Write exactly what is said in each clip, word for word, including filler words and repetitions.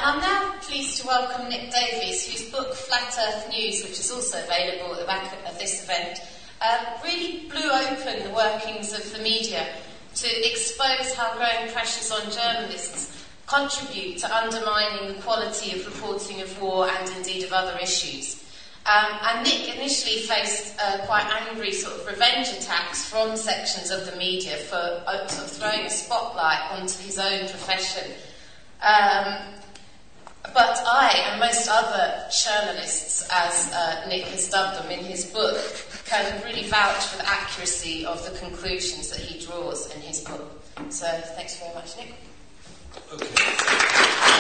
and I'm now pleased to welcome Nick Davies, whose book Flat Earth News, which is also available at the back of this event, uh, really blew open the workings of the media to expose how growing pressures on journalists contribute to undermining the quality of reporting of war and indeed of other issues. Um, and Nick initially faced uh, quite angry sort of revenge attacks from sections of the media for uh, sort of throwing a spotlight onto his own profession. Um, but I, and most other journalists, as uh, Nick has dubbed them in his book, can really vouch for the accuracy of the conclusions that he draws in his book. So thanks very much, Nick. Okay.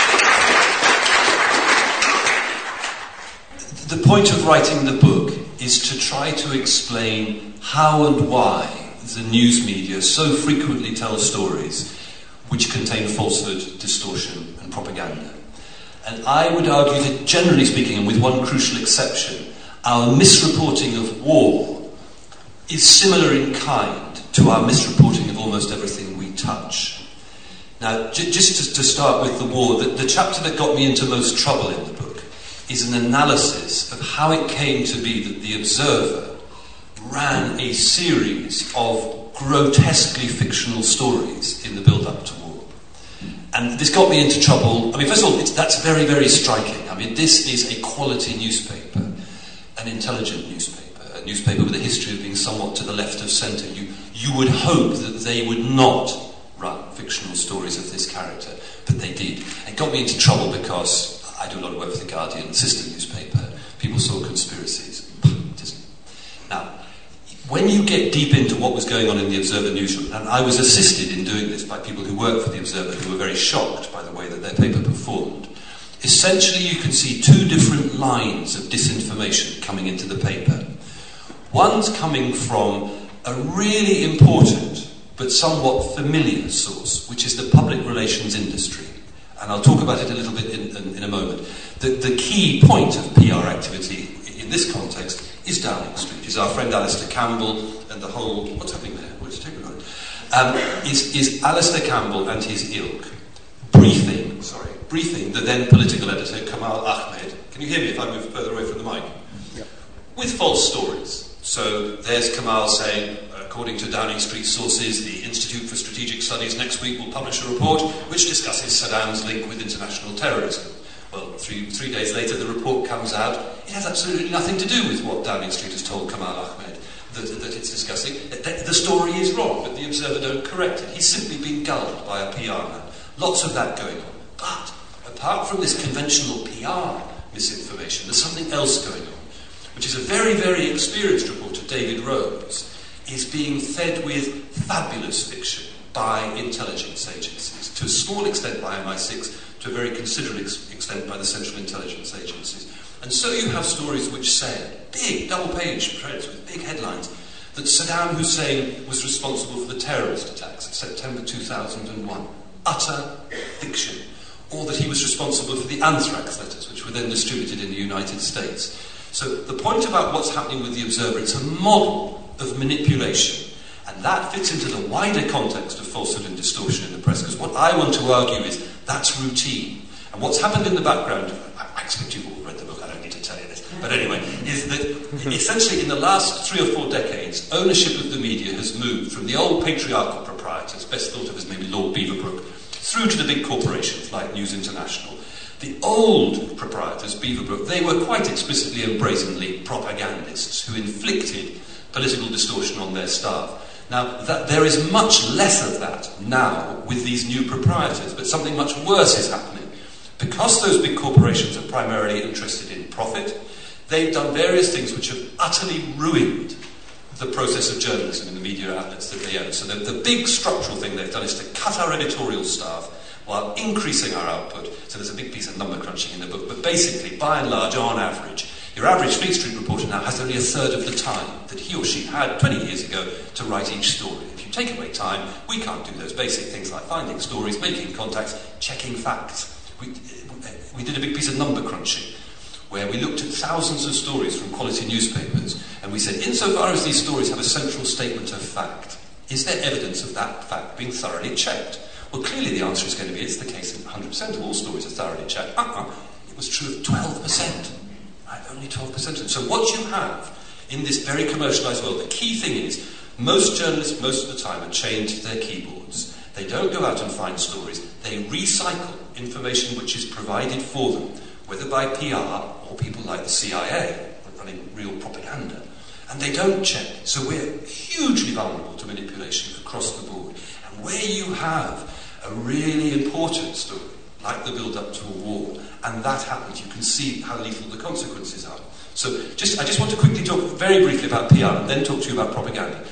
The point of writing the book is to try to explain how and why the news media so frequently tell stories which contain falsehood, distortion and propaganda. And I would argue that, generally speaking, and with one crucial exception, our misreporting of war is similar in kind to our misreporting of almost everything we touch. Now, j- just to, to start with the war, the, the chapter that got me into most trouble in the book is an analysis of how it came to be that the Observer ran a series of grotesquely fictional stories in the build-up to war. And this got me into trouble. I mean, first of all, it's, that's very, very striking. I mean, this is a quality newspaper, an intelligent newspaper, a newspaper with a history of being somewhat to the left of centre. You, you would hope that they would not run fictional stories of this character, but they did. It got me into trouble because I do a lot of work for The Guardian, the sister newspaper. People saw conspiracies. It isn't. Now, when you get deep into what was going on in the Observer newsroom, and I was assisted in doing this by people who work for the Observer who were very shocked by the way that their paper performed, essentially you can see two different lines of disinformation coming into the paper. One's coming from a really important but somewhat familiar source, which is the public relations industry. And I'll talk about it a little bit in, in, in a moment. The, the key point of P R activity in this context is Downing Street, is our friend Alistair Campbell and the whole... What's happening there? What's taking on? Um, is, is Alistair Campbell and his ilk briefing, sorry, briefing the then political editor Kamal Ahmed. Can you hear me if I move further away from the mic? Yeah. With false stories. So there's Kamal saying, according to Downing Street sources, the Institute for Strategic Studies next week will publish a report which discusses Saddam's link with international terrorism. Well, three, three days later the report comes out. It has absolutely nothing to do with what Downing Street has told Kamal Ahmed that, that it's discussing. The, the story is wrong, but the Observer don't correct it. He's simply been gulled by a P R man. Lots of that going on. But apart from this conventional P R misinformation, there's something else going on, which is a very, very experienced reporter, David Rose, is being fed with fabulous fiction by intelligence agencies, to a small extent by M I six, to a very considerable ex- extent by the Central Intelligence Agencies. And so you have stories which say, big double-page spreads with big headlines, that Saddam Hussein was responsible for the terrorist attacks of September two thousand one. Utter fiction. Or that he was responsible for the anthrax letters, which were then distributed in the United States. So the point about what's happening with the Observer, it's a model of manipulation, and that fits into the wider context of falsehood and distortion in the press, because what I want to argue is that's routine. And what's happened in the background, I expect you've all read the book, I don't need to tell you this, but anyway, is that essentially in the last three or four decades, ownership of the media has moved from the old patriarchal proprietors, best thought of as maybe Lord Beaverbrook, through to the big corporations like News International. The old proprietors, Beaverbrook, they were quite explicitly and brazenly propagandists who inflicted political distortion on their staff. Now, that, there is much less of that now with these new proprietors, but something much worse is happening. Because those big corporations are primarily interested in profit, they've done various things which have utterly ruined the process of journalism in the media outlets that they own. So the, the big structural thing they've done is to cut our editorial staff while increasing our output. So there's a big piece of number crunching in the book, but basically, by and large, on average, your average Fleet Street reporter now has only a third of the time that he or she had twenty years ago to write each story. If you take away time, we can't do those basic things like finding stories, making contacts, checking facts. We, we did a big piece of number crunching where we looked at thousands of stories from quality newspapers and we said, insofar as these stories have a central statement of fact, is there evidence of that fact being thoroughly checked? Well, clearly the answer is going to be, it's the case that one hundred percent of all stories are thoroughly checked. Uh-uh. It was true of twelve percent. Right? Only twelve percent. So what you have in this very commercialised world, the key thing is, most journalists, most of the time, are chained to their keyboards. They don't go out and find stories. They recycle information which is provided for them, whether by P R or people like the C I A, running real propaganda. And they don't check. So we're hugely vulnerable to manipulation across the board. And where you have a really important story, like the build-up to a war, and that happens, you can see how lethal the consequences are. So just, I just want to quickly talk very briefly about P R and then talk to you about propaganda.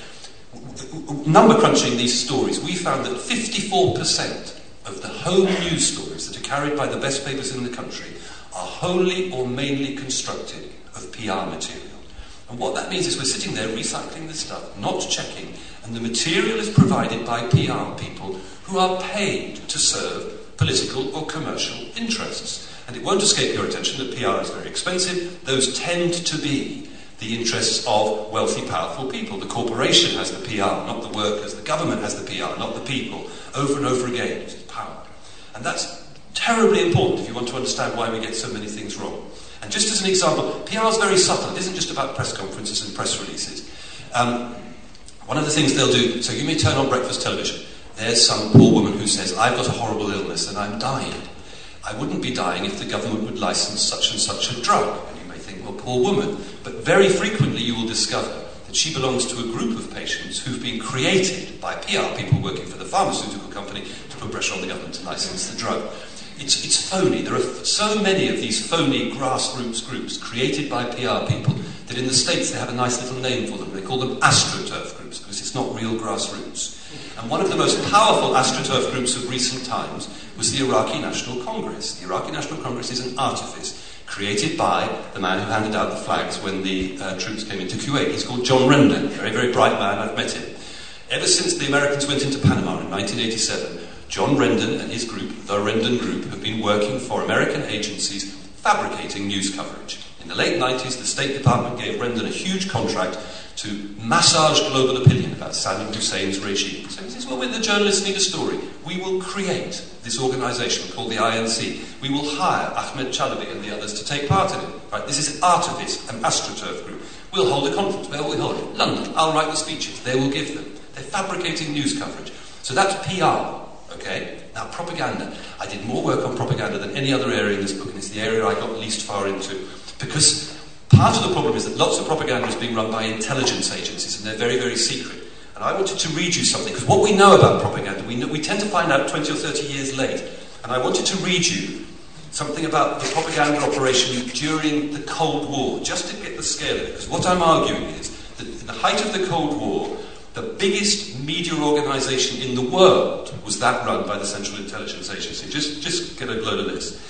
Number crunching these stories, we found that fifty-four percent of the home news stories that are carried by the best papers in the country are wholly or mainly constructed of P R material. And what that means is we're sitting there recycling this stuff, not checking, and the material is provided by P R people who are paid to serve political or commercial interests. And it won't escape your attention that P R is very expensive. Those tend to be the interests of wealthy, powerful people. The corporation has the P R, not the workers. The government has the P R, not the people. Over and over again, it's power. And that's terribly important if you want to understand why we get so many things wrong. And just as an example, P R is very subtle. It isn't just about press conferences and press releases. Um, one of the things they'll do, so you may turn on breakfast television. There's some poor woman who says, I've got a horrible illness and I'm dying. I wouldn't be dying if the government would license such and such a drug. And you may think, well, poor woman. But very frequently you will discover that she belongs to a group of patients who've been created by P R people working for the pharmaceutical company to put pressure on the government to license the drug. It's, it's phony. There are so many of these phony grassroots groups created by P R people that in the States they have a nice little name for them. They call them AstroTurf groups because it's not real grassroots. And one of the most powerful AstroTurf groups of recent times was the Iraqi National Congress. The Iraqi National Congress is an artifice created by the man who handed out the flags when the uh, troops came into Kuwait. He's called John Rendon, very, very bright man. I've met him. Ever since the Americans went into Panama in nineteen eighty-seven, John Rendon and his group, the Rendon Group, have been working for American agencies fabricating news coverage. In the late nineties, the State Department gave Rendon a huge contract to massage global opinion about Saddam Hussein's regime. So he says, well, when the journalists need a story, we will create this organisation called the I N C. We will hire Ahmed Chalabi and the others to take part in it. Right? This is Artifice, an AstroTurf group. We'll hold a conference. Where will we hold it? London. I'll write the speeches. They will give them. They're fabricating news coverage. So that's P R. Okay? Now, propaganda. I did more work on propaganda than any other area in this book, and it's the area I got least far into. Because part of the problem is that lots of propaganda is being run by intelligence agencies, and they're very, very secret. And I wanted to read you something, because what we know about propaganda, we, know, we tend to find out twenty or thirty years late. And I wanted to read you something about the propaganda operation during the Cold War, just to get the scale of it. Because what I'm arguing is that in the height of the Cold War, the biggest media organisation in the world was that run by the Central Intelligence Agency. Just, just get a load of this.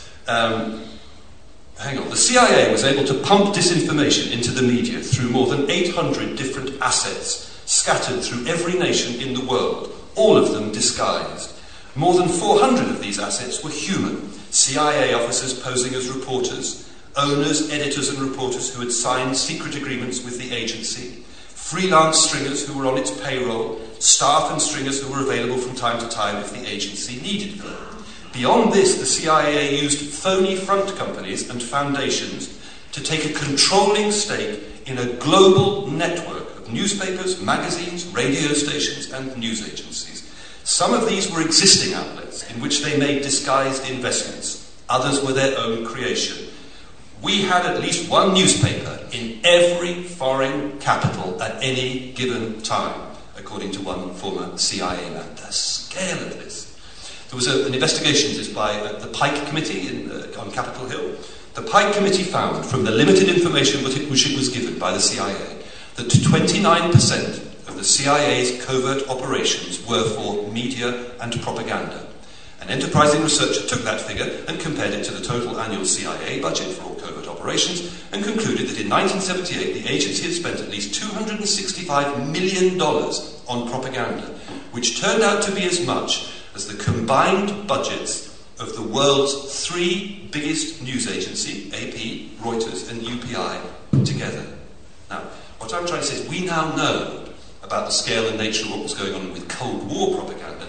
Um, hang on. The C I A was able to pump disinformation into the media through more than eight hundred different assets scattered through every nation in the world, all of them disguised. More than four hundred of these assets were human. C I A officers posing as reporters, owners, editors and reporters who had signed secret agreements with the agency, freelance stringers who were on its payroll, staff and stringers who were available from time to time if the agency needed them. Beyond this, the C I A used phony front companies and foundations to take a controlling stake in a global network of newspapers, magazines, radio stations and news agencies. Some of these were existing outlets in which they made disguised investments. Others were their own creation. We had at least one newspaper in every foreign capital at any given time, according to one former C I A man. The scale of this. There was a, an investigation into this by uh, the Pike Committee in, uh, on Capitol Hill. The Pike Committee found, from the limited information which it, which it was given by the C I A, that twenty-nine percent of the C I A's covert operations were for media and propaganda. An enterprising researcher took that figure and compared it to the total annual C I A budget for all covert operations and concluded that in nineteen seventy-eight the agency had spent at least two hundred sixty-five million dollars on propaganda, which turned out to be as much as the combined budgets of the world's three biggest news agencies, A P, Reuters and U P I, together. Now, what I'm trying to say is we now know about the scale and nature of what was going on with Cold War propaganda, because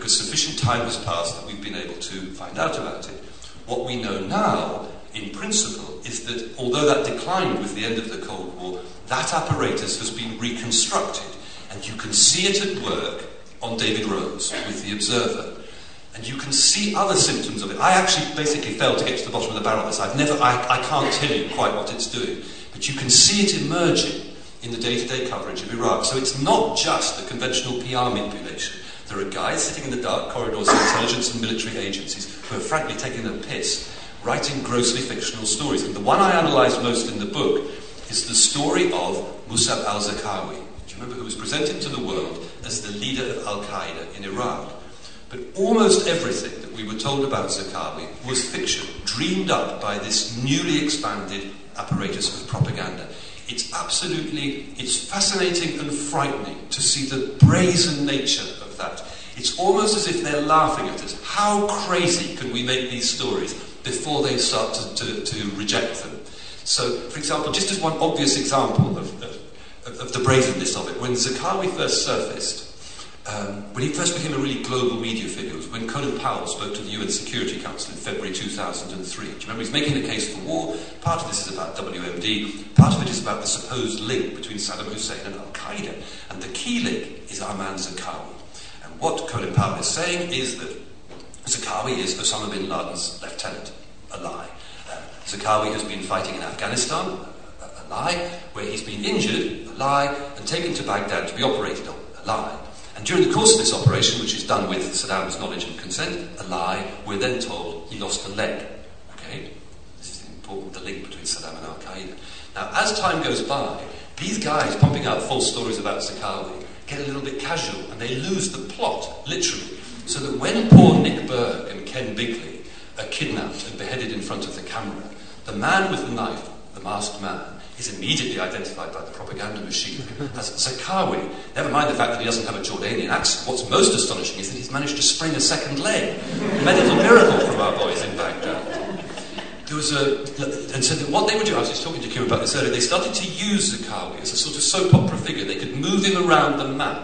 because sufficient time has passed that we've been able to find out about it. What we know now, in principle, is that although that declined with the end of the Cold War, that apparatus has been reconstructed, and you can see it at work on David Rose with The Observer. And you can see other symptoms of it. I actually basically failed to get to the bottom of the barrel of this. I've never, I, I can't tell you quite what it's doing. But you can see it emerging in the day-to-day coverage of Iraq. So it's not just the conventional P R manipulation. There are guys sitting in the dark corridors of intelligence and military agencies who are frankly taking the piss, writing grossly fictional stories. And the one I analysed most in the book is the story of Musab al-Zarqawi. Do you remember who was presented to the world as the leader of Al-Qaeda in Iraq? But almost everything that we were told about Zarqawi was fiction, dreamed up by this newly expanded apparatus of propaganda. It's absolutely, it's fascinating and frightening to see the brazen nature of that. It's almost as if they're laughing at us. How crazy can we make these stories before they start to, to, to reject them? So, for example, just as one obvious example of, of, of the brazenness of it, when Zarqawi first surfaced, Um, when he first became a really global media figure, was when Colin Powell spoke to the U N Security Council in February two thousand three. Do you remember? He's making the case for war. Part of this is about W M D. Part of it is about the supposed link between Saddam Hussein and Al-Qaeda. And the key link is our man Zarqawi. And what Colin Powell is saying is that Zarqawi is Osama bin Laden's lieutenant. A lie. Uh, Zarqawi has been fighting in Afghanistan. A, a lie. Where he's been injured. A lie. And taken to Baghdad to be operated on. A lie. And during the course of this operation, which is done with Saddam's knowledge and consent, a lie, we're then told he lost a leg. Okay? This is important, the link between Saddam and Al-Qaeda. Now, as time goes by, these guys pumping out false stories about Zarqawi get a little bit casual, and they lose the plot, literally. So that when poor Nick Berg and Ken Bigley are kidnapped and beheaded in front of the camera, the man with the knife, the masked man, is immediately identified by the propaganda machine as Zarqawi. Never mind the fact that he doesn't have a Jordanian accent. What's most astonishing is that he's managed to spring a second leg. A medical miracle from our boys in Baghdad. There was a, and so what they would do, I was just talking to Kim about this earlier, they started to use Zarqawi as a sort of soap opera figure. They could move him around the map.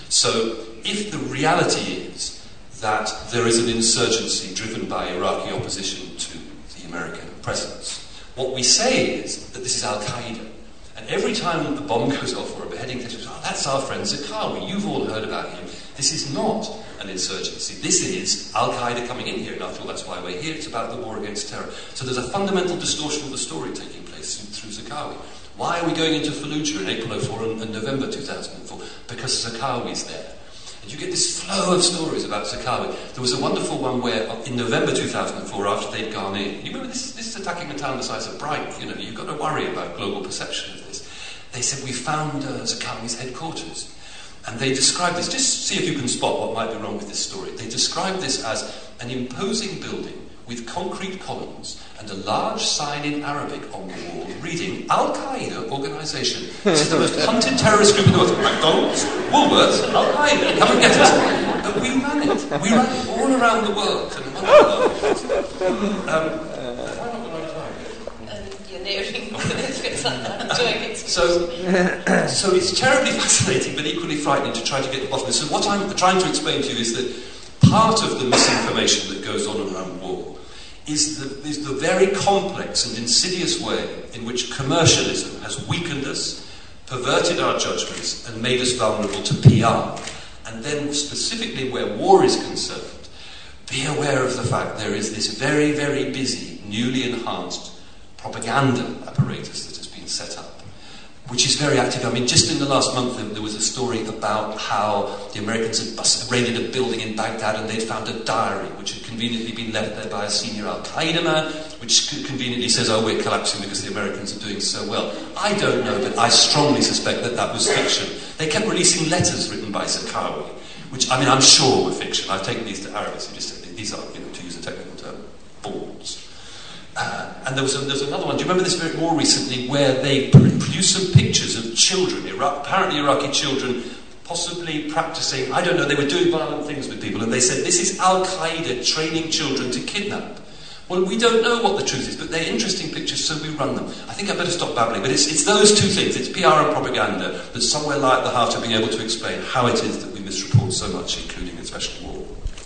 So if the reality is that there is an insurgency driven by Iraqi opposition to the American presence, what we say is that this is Al-Qaeda. And every time a bomb goes off or a beheading takes place, oh, that's our friend Zarqawi, you've all heard about him. This is not an insurgency. This is Al-Qaeda coming in here, and after all, that's why we're here. It's about the war against terror. So there's a fundamental distortion of the story taking place through Zarqawi. Why are we going into Fallujah in April oh four and, and November two thousand four? Because Zarqawi's there. And you get this flow of stories about Zarqawi. There was a wonderful one where, in November two thousand four, after they'd gone in, you remember this, this is attacking a town the size of Brighton, you know, you've got to worry about global perception of this. They said, we found uh, Zarqawi's headquarters. And they described this, just see if you can spot what might be wrong with this story. They described this as an imposing building with concrete columns and a large sign in Arabic on the wall reading Al-Qaeda Organisation. This is the most hunted terrorist group in the world. McDonald's, Woolworths, Al-Qaeda, come and get us. But we ran it. We ran it all around the world. And um, you're nearing doing it. So, so it's terribly fascinating but equally frightening to try to get to the bottom of this. So what I'm trying to explain to you is that part of the misinformation that goes on around war is the, is the very complex and insidious way in which commercialism has weakened us, perverted our judgments, and made us vulnerable to P R. And then, specifically where war is concerned, be aware of the fact there is this very, very busy, newly enhanced propaganda apparatus that has been set up, which is very active. I mean, just in the last month, there was a story about how the Americans had bust, raided a building in Baghdad and they'd found a diary which had conveniently been left there by a senior Al-Qaeda man, which conveniently says, oh, we're collapsing because the Americans are doing so well. I don't know, but I strongly suspect that that was fiction. They kept releasing letters written by Zarqawi, which, I mean, I'm sure were fiction. I've taken these to Arabs who just said, these are, you know, to use a technical term, balls. Uh, and there was, a, there was another one, do you remember this very more recently, where they produced some pictures of children, Iraq, apparently Iraqi children, possibly practicing, I don't know, they were doing violent things with people, and they said, this is Al-Qaeda training children to kidnap. Well, we don't know what the truth is, but they're interesting pictures, so we run them. I think I better stop babbling, but it's, it's those two things, it's P R and propaganda, that somewhere lie at the heart of being able to explain how it is that we misreport so much, including especially war.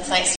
Thanks.